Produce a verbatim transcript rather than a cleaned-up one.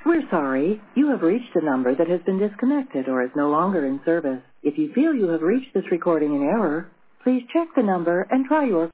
We're sorry. You have reached a number that has been disconnected or is no longer in service. If you feel you have reached this recording in error, please check the number and try your